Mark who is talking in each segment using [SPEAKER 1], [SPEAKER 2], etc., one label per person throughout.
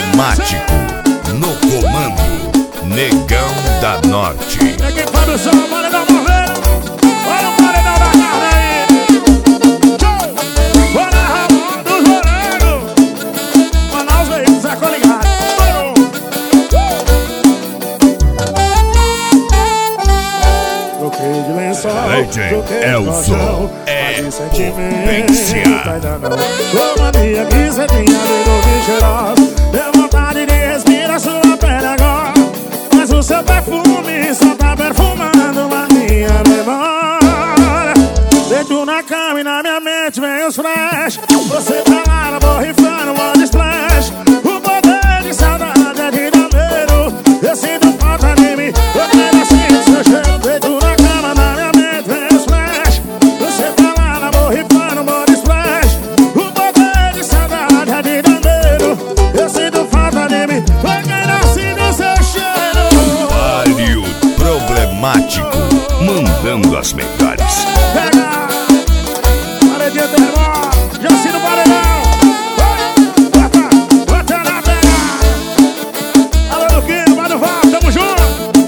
[SPEAKER 1] Problemático. No comando, Negão da Norte.
[SPEAKER 2] É quem faz o som, paredão morrer. Olha o paredão da carne aí. Bora Ramon dos Morangos. Manaus veio, Zé Coligado. Troquei de lençol, troquei de colchão.
[SPEAKER 1] É
[SPEAKER 2] potência. Ô mania que cê tinha de cheirosa. Deu vontade de respirar sua pele agora. Mas o seu perfume só tá perfumando a minha memória. Deito na cama e na minha mente vem os flash. Você tá lá na borrifando, body splash. O poder de saudade é de namoro. Eu sinto falta de mim, eu quero assim seu cheiro. Deito na cama, na minha mente vem os flash. Você tá lá na borrifando, body splash. O poder de saudade é de namoro. Eu sinto falta de mim, eu quero assim seu cheiro.
[SPEAKER 1] Mário Problemático, mandando as melhores.
[SPEAKER 2] Pega! Paredinha do irmão, já assina o paredão. Bota na pega. Alô, Luquinha, vai do VAR, tamo junto.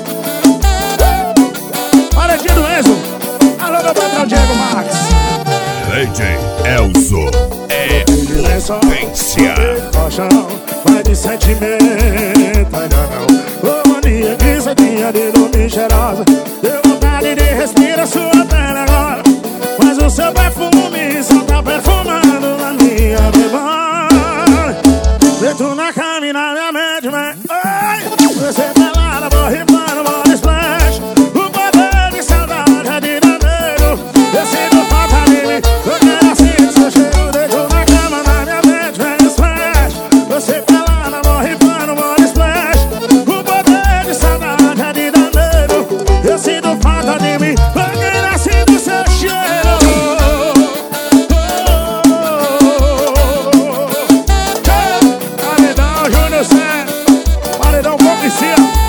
[SPEAKER 2] Paredinha do Enzo. Alô, meu patrão Diego Marques.
[SPEAKER 1] DJ Elzo é potência.
[SPEAKER 2] Vai de sentimento, ainda não. Ô mania que cê tinha de dormir cheirosa. Deu vontade de respirar sua pele agora. Mas o seu perfume só tá perfumando a minha memória. Deito na cama e na minha mente, vem. Ai, você tá lá na borrifando, body splash. O poder de saudade é de namoro. Eu sinto falta de mim, eu quero assim seu cheiro. Deito na cama, na minha mente, vem os flash. Você tá lá na borrifando, body splash. O poder de saudade é de namoro. Eu sinto falta de mim, eu quero assim do seu cheiro. Paredão Júnior Cé, paredão Policia.